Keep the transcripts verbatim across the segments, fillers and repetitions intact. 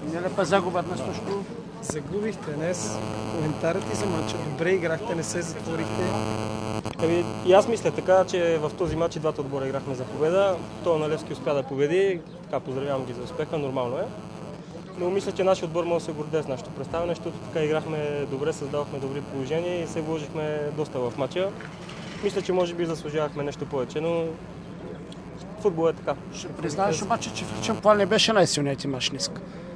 Не ли па загуба на Стошко? Загубихте днес. Коментарите за матча. Добре играхте, не се затворихте. Ами, и аз мисля така, че в този матч и двата отбора играхме за победа. Той на Левски успя да победи. Така, поздравявам ги за успеха, нормално е. Но мисля, че нашия отбор може да се гордее с нашето представяне, защото така играхме добре, създавахме добри положения и се вложихме доста в матча. Мисля, че може би заслужавахме нещо повече, но футбол е така. Ще признаеш обаче, че в личен план не беше най-силният ти мач днес.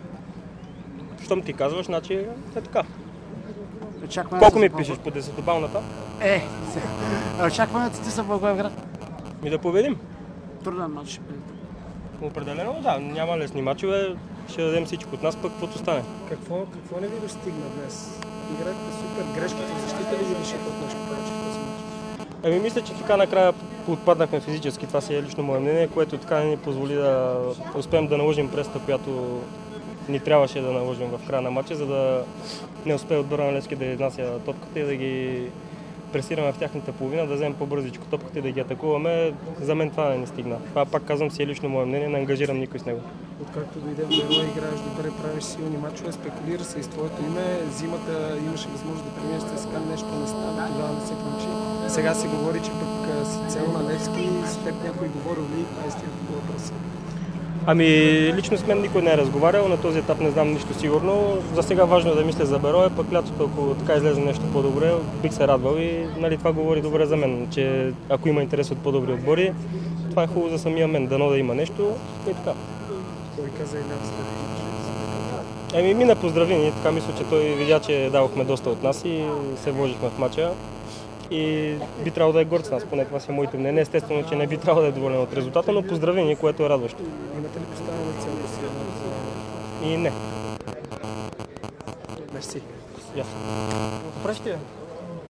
Щом ти казваш, значи е така. Очакваме Колко да ми се пишеш по десетобалната? Е, очакваме да ти са Благоевград. Ми да победим. Труден мач ще бъде. Определено, да. Няма лесни мачове. Ще дадем всичко от нас, пък каквото стане. Какво, какво не ви достигна днес? Играхте супер, грешките в защита ли ви решиха от нещо повече в този мач? Ами мисля, че така накрая отпаднахме физически. Това си е лично мое мнение, което така не ни позволи да успеем да наложим преста, която ни трябваше да наложим в края на матча, за да не успее отбора на Левски да изнася топката и да ги пресираме в тяхната половина, да вземем по-бързичко топката и да ги атакуваме. За мен това не ни стигна. Това пак казвам си е лично мое мнение, не ангажирам никой с него. Откакто дойде в Бероя, играеш добре, правиш силни мачове, спекулира се и с твоето име. Зимата имаше възможност да преминеш с ЦСКА, нещо не става, тогава не се получи. Сега се говори, че пък си цел на Левски, с теб някой говорил ли? Това е истинното въпрос. Ами, лично с мен никой не е разговарял, на този етап не знам нищо сигурно. За сега важно е да мисля за Бероя, пък лятото, ако така излезе нещо по-добре, бих се радвал и нали, това говори добре за мен, че ако има интерес от по-добри отбори, това е хубаво за самия мен, дано да има нещо и така. Кой каза и не Еми, мина поздравление, така мисля, че той видя, че давахме доста от нас и се вложихме в матча. И би трябвало да е горд с нас, поне това си е моето мнение. Естествено, че не би трябвало да е доволен от резултата, но поздравление, което е радващо. Имате ли поставена цел да си? И не. Мерси. Ясно. Пращия.